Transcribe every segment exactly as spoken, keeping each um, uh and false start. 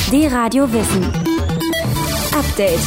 D-Radio Wissen. Update.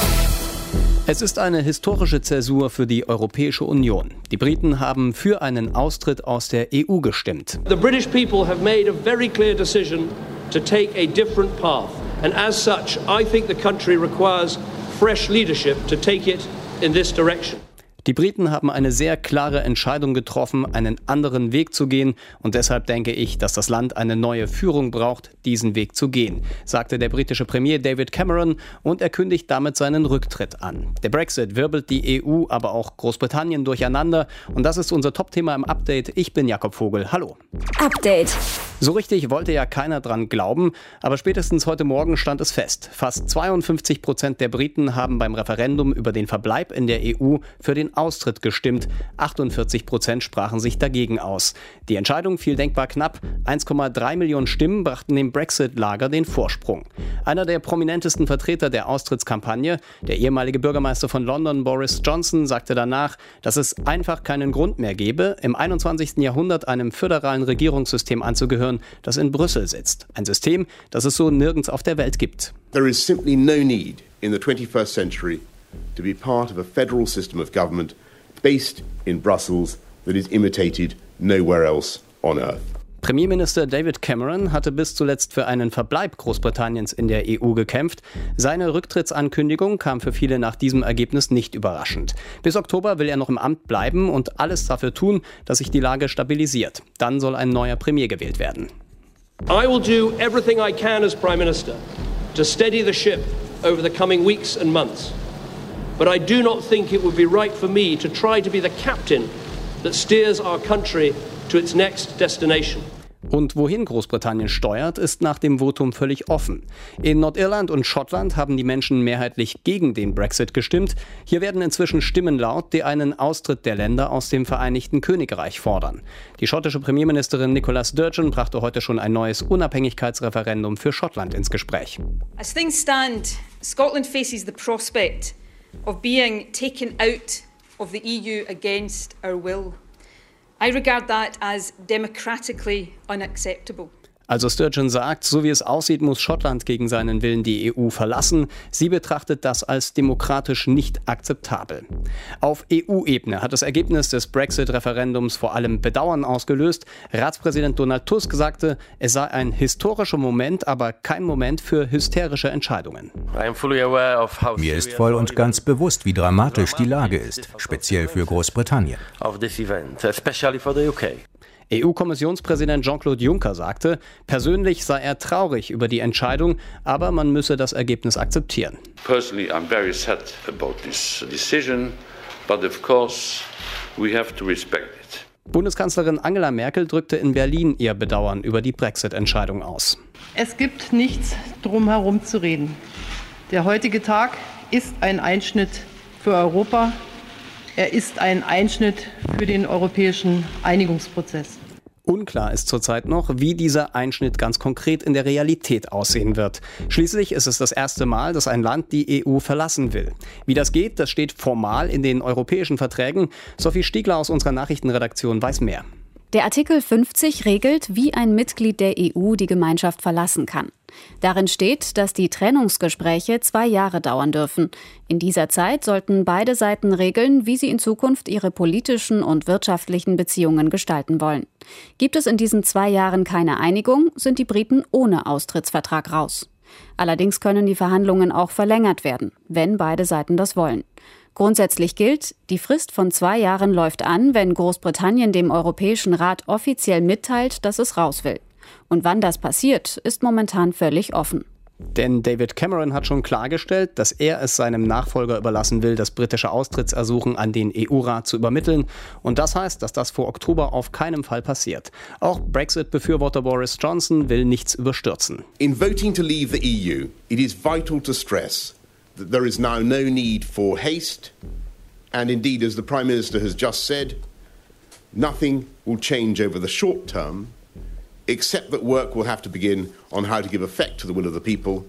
Es ist eine historische Zäsur für die Europäische Union. Die Briten haben für einen Austritt aus der E U gestimmt. The British people have made a very clear decision to take a different path. And as such, I think the country requires fresh leadership to take it in this direction. Die Briten haben eine sehr klare Entscheidung getroffen, einen anderen Weg zu gehen. Und deshalb denke ich, dass das Land eine neue Führung braucht, diesen Weg zu gehen, sagte der britische Premier David Cameron und er kündigt damit seinen Rücktritt an. Der Brexit wirbelt die E U, aber auch Großbritannien durcheinander. Und das ist unser Top-Thema im Update. Ich bin Jakob Vogel. Hallo. Update. So richtig wollte ja keiner dran glauben, aber spätestens heute Morgen stand es fest. Fast zweiundfünfzig Prozent der Briten haben beim Referendum über den Verbleib in der E U für den Austritt gestimmt. achtundvierzig Prozent sprachen sich dagegen aus. Die Entscheidung fiel denkbar knapp. eins Komma drei Millionen Stimmen brachten dem Brexit-Lager den Vorsprung. Einer der prominentesten Vertreter der Austrittskampagne, der ehemalige Bürgermeister von London, Boris Johnson, sagte danach, dass es einfach keinen Grund mehr gebe, im einundzwanzigsten Jahrhundert einem föderalen Regierungssystem anzugehören, das in Brüssel sitzt. Ein System, das es so nirgends auf der Welt gibt. There is simply no need in the twenty-first century to be part of a federal system of government based in Brussels that is imitated nowhere else on earth. Premierminister David Cameron hatte bis zuletzt für einen Verbleib Großbritanniens in der E U gekämpft. Seine Rücktrittsankündigung kam für viele nach diesem Ergebnis nicht überraschend. Bis Oktober will er noch im Amt bleiben und alles dafür tun, dass sich die Lage stabilisiert. Dann soll ein neuer Premier gewählt werden. I will do everything I can as Prime Minister to steady the ship over the coming weeks and months. But I do not think it would be right for me to try to be the captain that steers our country to its next destination. Und wohin Großbritannien steuert, ist nach dem Votum völlig offen. In Nordirland und Schottland haben die Menschen mehrheitlich gegen den Brexit gestimmt. Hier werden inzwischen Stimmen laut, die einen Austritt der Länder aus dem Vereinigten Königreich fordern. Die schottische Premierministerin Nicola Sturgeon brachte heute schon ein neues Unabhängigkeitsreferendum für Schottland ins Gespräch. As things stand, Scotland faces the prospect of being taken out of the E U against our will. I regard that as democratically unacceptable. Also Sturgeon sagt, so wie es aussieht, muss Schottland gegen seinen Willen die E U verlassen. Sie betrachtet das als demokratisch nicht akzeptabel. Auf E U-Ebene hat das Ergebnis des Brexit-Referendums vor allem Bedauern ausgelöst. Ratspräsident Donald Tusk sagte, es sei ein historischer Moment, aber kein Moment für hysterische Entscheidungen. Mir ist voll und ganz bewusst, wie dramatisch die Lage ist, speziell für Großbritannien. E U-Kommissionspräsident Jean-Claude Juncker sagte, persönlich sei er traurig über die Entscheidung, aber man müsse das Ergebnis akzeptieren. Personally, I'm very sad about this decision, but of course we have to respect it. Bundeskanzlerin Angela Merkel drückte in Berlin ihr Bedauern über die Brexit-Entscheidung aus. Es gibt nichts drum herum zu reden. Der heutige Tag ist ein Einschnitt für Europa. Er ist ein Einschnitt für den europäischen Einigungsprozess. Unklar ist zurzeit noch, wie dieser Einschnitt ganz konkret in der Realität aussehen wird. Schließlich ist es das erste Mal, dass ein Land die E U verlassen will. Wie das geht, das steht formal in den europäischen Verträgen. Sophie Stiegler aus unserer Nachrichtenredaktion weiß mehr. Der Artikel fünfzig regelt, wie ein Mitglied der E U die Gemeinschaft verlassen kann. Darin steht, dass die Trennungsgespräche zwei Jahre dauern dürfen. In dieser Zeit sollten beide Seiten regeln, wie sie in Zukunft ihre politischen und wirtschaftlichen Beziehungen gestalten wollen. Gibt es in diesen zwei Jahren keine Einigung, sind die Briten ohne Austrittsvertrag raus. Allerdings können die Verhandlungen auch verlängert werden, wenn beide Seiten das wollen. Grundsätzlich gilt, die Frist von zwei Jahren läuft an, wenn Großbritannien dem Europäischen Rat offiziell mitteilt, dass es raus will. Und wann das passiert, ist momentan völlig offen. Denn David Cameron hat schon klargestellt, dass er es seinem Nachfolger überlassen will, das britische Austrittsersuchen an den E U-Rat zu übermitteln. Und das heißt, dass das vor Oktober auf keinen Fall passiert. Auch Brexit-Befürworter Boris Johnson will nichts überstürzen. In voting to leave the E U, it is vital to stress that there is now no need for haste. And indeed, as the Prime Minister has just said, nothing will change over the short term, except that work will have to begin on how to give effect to the will of the people.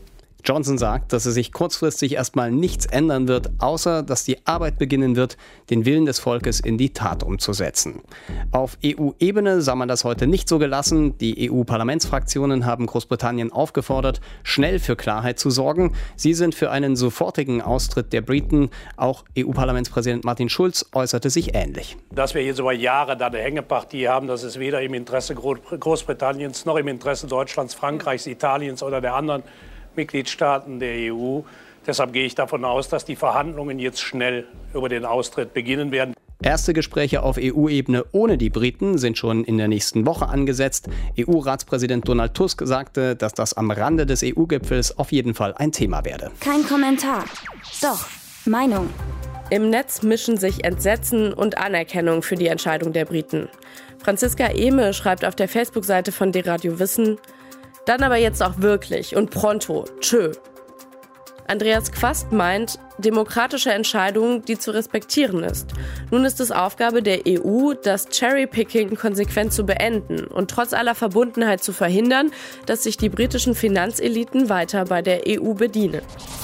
Johnson sagt, dass es sich kurzfristig erstmal nichts ändern wird, außer dass die Arbeit beginnen wird, den Willen des Volkes in die Tat umzusetzen. Auf E U-Ebene sah man das heute nicht so gelassen. Die E U-Parlamentsfraktionen haben Großbritannien aufgefordert, schnell für Klarheit zu sorgen. Sie sind für einen sofortigen Austritt der Briten. Auch E U-Parlamentspräsident Martin Schulz äußerte sich ähnlich. Dass wir jetzt über Jahre da eine Hängepartie haben, das ist weder im Interesse Großbritanniens noch im Interesse Deutschlands, Frankreichs, Italiens oder der anderen Mitgliedstaaten der E U. Deshalb gehe ich davon aus, dass die Verhandlungen jetzt schnell über den Austritt beginnen werden. Erste Gespräche auf E U-Ebene ohne die Briten sind schon in der nächsten Woche angesetzt. E U-Ratspräsident Donald Tusk sagte, dass das am Rande des E U-Gipfels auf jeden Fall ein Thema werde. Kein Kommentar. Doch, Meinung. Im Netz mischen sich Entsetzen und Anerkennung für die Entscheidung der Briten. Franziska Ehme schreibt auf der Facebook-Seite von D-Radio Wissen: Dann aber jetzt auch wirklich und pronto. Tschö. Andreas Quast meint, demokratische Entscheidung, die zu respektieren ist. Nun ist es Aufgabe der E U, das Cherry-Picking konsequent zu beenden und trotz aller Verbundenheit zu verhindern, dass sich die britischen Finanzeliten weiter bei der E U bedienen.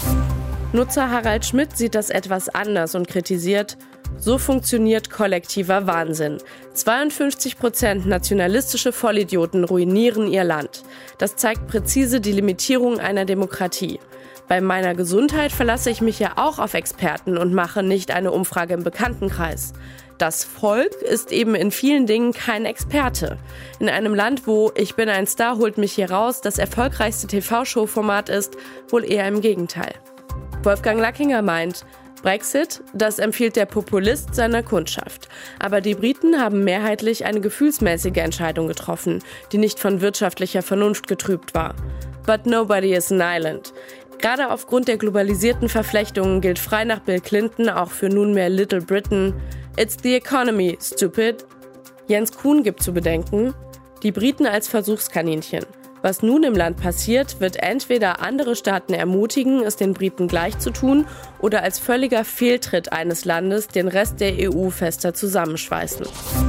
Nutzer Harald Schmidt sieht das etwas anders und kritisiert: So funktioniert kollektiver Wahnsinn. zweiundfünfzig Prozent nationalistische Vollidioten ruinieren ihr Land. Das zeigt präzise die Limitierung einer Demokratie. Bei meiner Gesundheit verlasse ich mich ja auch auf Experten und mache nicht eine Umfrage im Bekanntenkreis. Das Volk ist eben in vielen Dingen kein Experte. In einem Land, wo Ich bin ein Star, holt mich hier raus das erfolgreichste T V-Show-Format ist, wohl eher im Gegenteil. Wolfgang Lackinger meint, Brexit, das empfiehlt der Populist seiner Kundschaft. Aber die Briten haben mehrheitlich eine gefühlsmäßige Entscheidung getroffen, die nicht von wirtschaftlicher Vernunft getrübt war. But nobody is an island. Gerade aufgrund der globalisierten Verflechtungen gilt frei nach Bill Clinton auch für nunmehr Little Britain: It's the economy, stupid. Jens Kuhn gibt zu bedenken, die Briten als Versuchskaninchen. Was nun im Land passiert, wird entweder andere Staaten ermutigen, es den Briten gleich zu tun, oder als völliger Fehltritt eines Landes den Rest der E U fester zusammenschweißen.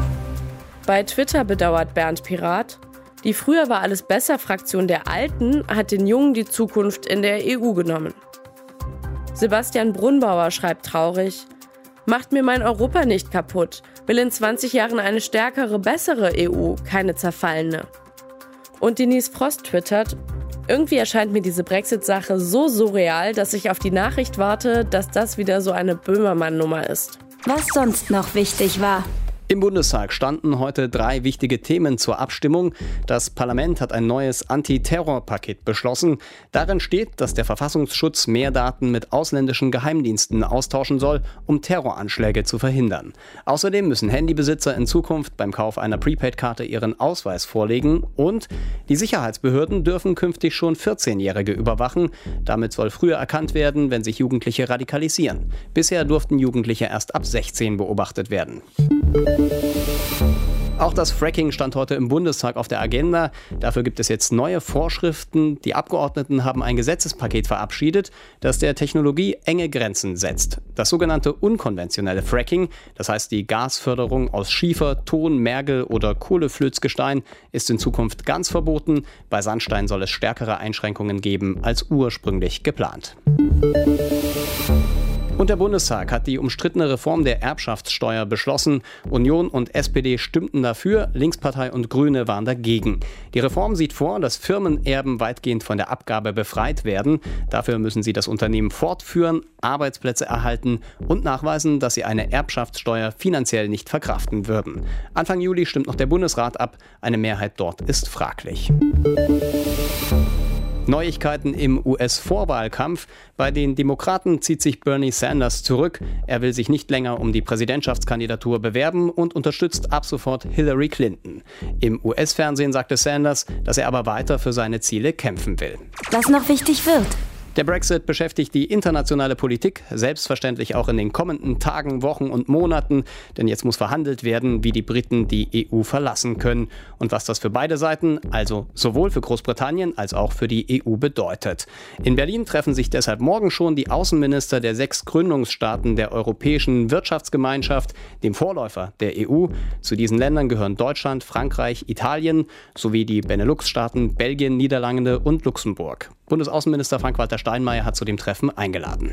Bei Twitter bedauert Bernd Pirat: Die Früher war alles besser Fraktion der Alten hat den Jungen die Zukunft in der E U genommen. Sebastian Brunbauer schreibt traurig: Macht mir mein Europa nicht kaputt, will in zwanzig Jahren eine stärkere, bessere E U, keine zerfallene. Und Denise Frost twittert: Irgendwie erscheint mir diese Brexit-Sache so surreal, dass ich auf die Nachricht warte, dass das wieder so eine Böhmermann-Nummer ist. Was sonst noch wichtig war. Im Bundestag standen heute drei wichtige Themen zur Abstimmung. Das Parlament hat ein neues Antiterrorpaket beschlossen. Darin steht, dass der Verfassungsschutz mehr Daten mit ausländischen Geheimdiensten austauschen soll, um Terroranschläge zu verhindern. Außerdem müssen Handybesitzer in Zukunft beim Kauf einer Prepaid-Karte ihren Ausweis vorlegen. Und die Sicherheitsbehörden dürfen künftig schon vierzehnjährige überwachen. Damit soll früher erkannt werden, wenn sich Jugendliche radikalisieren. Bisher durften Jugendliche erst ab sechzehn beobachtet werden. Auch das Fracking stand heute im Bundestag auf der Agenda. Dafür gibt es jetzt neue Vorschriften. Die Abgeordneten haben ein Gesetzespaket verabschiedet, das der Technologie enge Grenzen setzt. Das sogenannte unkonventionelle Fracking, das heißt die Gasförderung aus Schiefer, Ton, Mergel oder Kohleflözgestein, ist in Zukunft ganz verboten. Bei Sandstein soll es stärkere Einschränkungen geben als ursprünglich geplant. Und der Bundestag hat die umstrittene Reform der Erbschaftssteuer beschlossen. Union und S P D stimmten dafür, Linkspartei und Grüne waren dagegen. Die Reform sieht vor, dass Firmenerben weitgehend von der Abgabe befreit werden. Dafür müssen sie das Unternehmen fortführen, Arbeitsplätze erhalten und nachweisen, dass sie eine Erbschaftssteuer finanziell nicht verkraften würden. Anfang Juli stimmt noch der Bundesrat ab. Eine Mehrheit dort ist fraglich. Neuigkeiten im U S-Vorwahlkampf. Bei den Demokraten zieht sich Bernie Sanders zurück. Er will sich nicht länger um die Präsidentschaftskandidatur bewerben und unterstützt ab sofort Hillary Clinton. Im U S-Fernsehen sagte Sanders, dass er aber weiter für seine Ziele kämpfen will. Was noch wichtig wird. Der Brexit beschäftigt die internationale Politik, selbstverständlich auch in den kommenden Tagen, Wochen und Monaten. Denn jetzt muss verhandelt werden, wie die Briten die E U verlassen können und was das für beide Seiten, also sowohl für Großbritannien als auch für die E U bedeutet. In Berlin treffen sich deshalb morgen schon die Außenminister der sechs Gründungsstaaten der Europäischen Wirtschaftsgemeinschaft, dem Vorläufer der E U. Zu diesen Ländern gehören Deutschland, Frankreich, Italien sowie die Benelux-Staaten, Belgien, Niederlande und Luxemburg. Bundesaußenminister Frank-Walter Steinmeier hat zu dem Treffen eingeladen.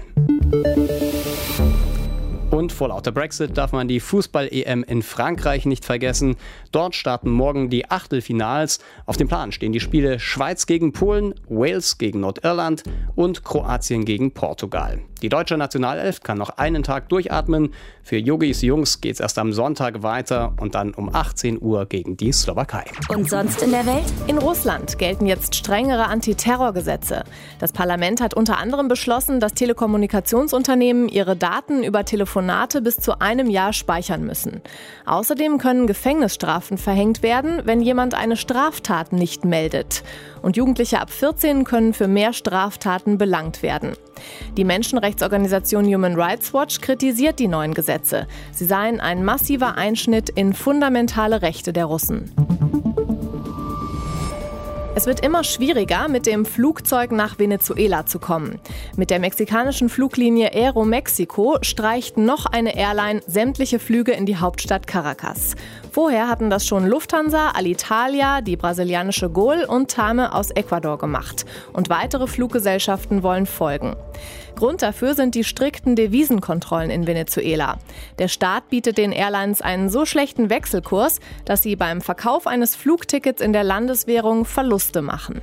Und vor lauter Brexit darf man die Fußball-E M in Frankreich nicht vergessen. Dort starten morgen die Achtelfinals. Auf dem Plan stehen die Spiele Schweiz gegen Polen, Wales gegen Nordirland und Kroatien gegen Portugal. Die deutsche Nationalelf kann noch einen Tag durchatmen. Für Jogis Jungs geht's erst am Sonntag weiter und dann um achtzehn Uhr gegen die Slowakei. Und sonst in der Welt? In Russland gelten jetzt strengere Antiterrorgesetze. Das Parlament hat unter anderem beschlossen, dass Telekommunikationsunternehmen ihre Daten über Telefonate bis zu einem Jahr speichern müssen. Außerdem können Gefängnisstrafen verhängt werden, wenn jemand eine Straftat nicht meldet. Und Jugendliche ab vierzehn können für mehr Straftaten belangt werden. Die Menschenrechtsorganisation Human Rights Watch kritisiert die neuen Gesetze. Sie seien ein massiver Einschnitt in fundamentale Rechte der Russen. Es wird immer schwieriger, mit dem Flugzeug nach Venezuela zu kommen. Mit der mexikanischen Fluglinie Aeromexico streicht noch eine Airline sämtliche Flüge in die Hauptstadt Caracas. Vorher hatten das schon Lufthansa, Alitalia, die brasilianische Gol und Tame aus Ecuador gemacht. Und weitere Fluggesellschaften wollen folgen. Grund dafür sind die strikten Devisenkontrollen in Venezuela. Der Staat bietet den Airlines einen so schlechten Wechselkurs, dass sie beim Verkauf eines Flugtickets in der Landeswährung Verluste machen.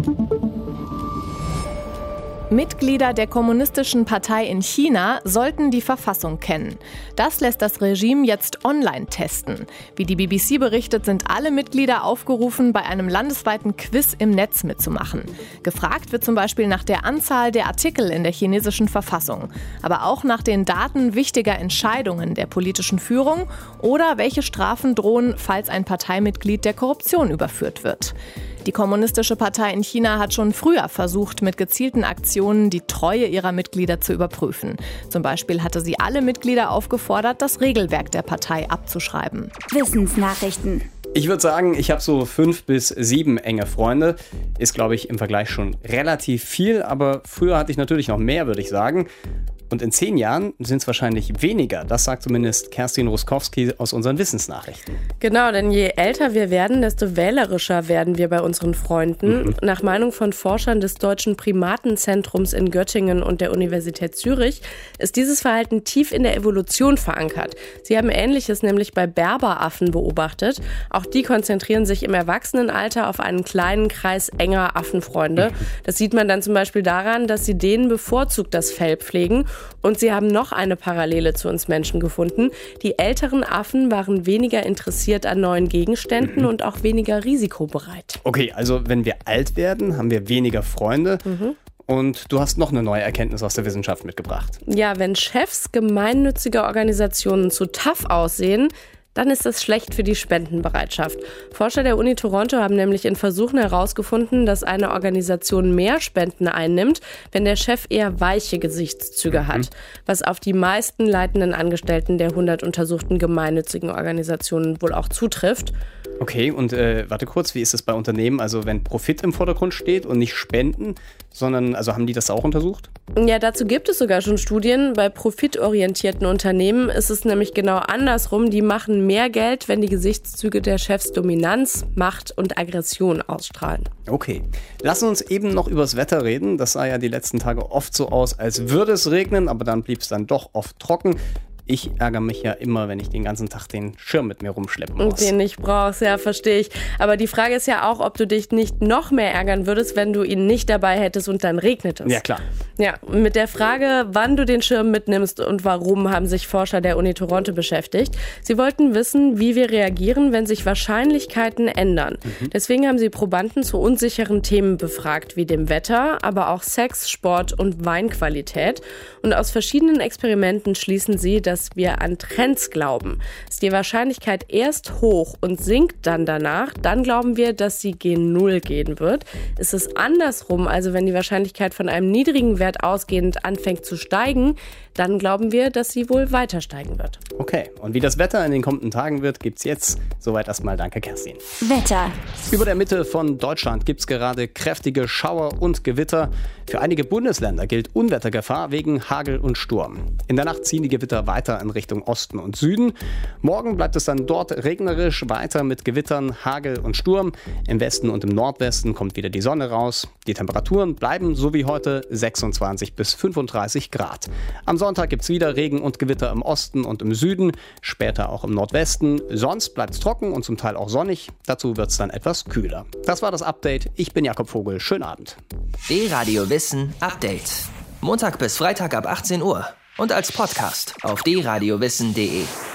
Mitglieder der Kommunistischen Partei in China sollten die Verfassung kennen. Das lässt das Regime jetzt online testen. Wie die B B C berichtet, sind alle Mitglieder aufgerufen, bei einem landesweiten Quiz im Netz mitzumachen. Gefragt wird zum Beispiel nach der Anzahl der Artikel in der chinesischen Verfassung, aber auch nach den Daten wichtiger Entscheidungen der politischen Führung oder welche Strafen drohen, falls ein Parteimitglied der Korruption überführt wird. Die Kommunistische Partei in China hat schon früher versucht, mit gezielten Aktionen die Treue ihrer Mitglieder zu überprüfen. Zum Beispiel hatte sie alle Mitglieder aufgefordert, das Regelwerk der Partei abzuschreiben. Wissensnachrichten. Ich würde sagen, ich habe so fünf bis sieben enge Freunde. Ist, glaube ich, im Vergleich schon relativ viel, aber früher hatte ich natürlich noch mehr, würde ich sagen. Und in zehn Jahren sind es wahrscheinlich weniger. Das sagt zumindest Kerstin Ruskowski aus unseren Wissensnachrichten. Genau, denn je älter wir werden, desto wählerischer werden wir bei unseren Freunden. Mhm. Nach Meinung von Forschern des Deutschen Primatenzentrums in Göttingen und der Universität Zürich ist dieses Verhalten tief in der Evolution verankert. Sie haben Ähnliches nämlich bei Berberaffen beobachtet. Auch die konzentrieren sich im Erwachsenenalter auf einen kleinen Kreis enger Affenfreunde. Das sieht man dann zum Beispiel daran, dass sie denen bevorzugt das Fell pflegen. Und sie haben noch eine Parallele zu uns Menschen gefunden. Die älteren Affen waren weniger interessiert an neuen Gegenständen mhm. und auch weniger risikobereit. Okay, also wenn wir alt werden, haben wir weniger Freunde. Mhm. Und du hast noch eine neue Erkenntnis aus der Wissenschaft mitgebracht. Ja, wenn Chefs gemeinnütziger Organisationen zu tough aussehen, dann ist das schlecht für die Spendenbereitschaft. Forscher der Uni Toronto haben nämlich in Versuchen herausgefunden, dass eine Organisation mehr Spenden einnimmt, wenn der Chef eher weiche Gesichtszüge hat, was auf die meisten leitenden Angestellten der hundert untersuchten gemeinnützigen Organisationen wohl auch zutrifft. Okay, und äh, warte kurz, wie ist es bei Unternehmen? Also wenn Profit im Vordergrund steht und nicht Spenden, sondern, also haben die das auch untersucht? Ja, dazu gibt es sogar schon Studien. Bei profitorientierten Unternehmen ist es nämlich genau andersrum. Die machen mehr Geld, wenn die Gesichtszüge der Chefs Dominanz, Macht und Aggression ausstrahlen. Okay, lass uns eben noch übers Wetter reden. Das sah ja die letzten Tage oft so aus, als würde es regnen, aber dann blieb es dann doch oft trocken. Ich ärgere mich ja immer, wenn ich den ganzen Tag den Schirm mit mir rumschleppen muss. Und den nicht brauchst, ja, verstehe ich. Aber die Frage ist ja auch, ob du dich nicht noch mehr ärgern würdest, wenn du ihn nicht dabei hättest und dann regnet es. Ja, klar. Ja, mit der Frage, wann du den Schirm mitnimmst und warum, haben sich Forscher der Uni Toronto beschäftigt. Sie wollten wissen, wie wir reagieren, wenn sich Wahrscheinlichkeiten ändern. Mhm. Deswegen haben sie Probanden zu unsicheren Themen befragt, wie dem Wetter, aber auch Sex, Sport und Weinqualität. Und aus verschiedenen Experimenten schließen sie, dass dass wir an Trends glauben. Ist die Wahrscheinlichkeit erst hoch und sinkt dann danach, dann glauben wir, dass sie gen Null gehen wird. Ist es andersrum, also wenn die Wahrscheinlichkeit von einem niedrigen Wert ausgehend anfängt zu steigen, dann glauben wir, dass sie wohl weiter steigen wird. Okay, und wie das Wetter in den kommenden Tagen wird, gibt's jetzt. Soweit erstmal danke, Kerstin. Wetter. Über der Mitte von Deutschland gibt's gerade kräftige Schauer und Gewitter. Für einige Bundesländer gilt Unwettergefahr wegen Hagel und Sturm. In der Nacht ziehen die Gewitter weiter weiter in Richtung Osten und Süden. Morgen bleibt es dann dort regnerisch, weiter mit Gewittern, Hagel und Sturm. Im Westen und im Nordwesten kommt wieder die Sonne raus. Die Temperaturen bleiben so wie heute sechsundzwanzig bis fünfunddreißig Grad. Am Sonntag gibt es wieder Regen und Gewitter im Osten und im Süden, später auch im Nordwesten. Sonst bleibt es trocken und zum Teil auch sonnig. Dazu wird es dann etwas kühler. Das war das Update. Ich bin Jakob Vogel. Schönen Abend. D-Radio Wissen Update. Montag bis Freitag ab achtzehn Uhr und als Podcast auf d radio wissen punkt de.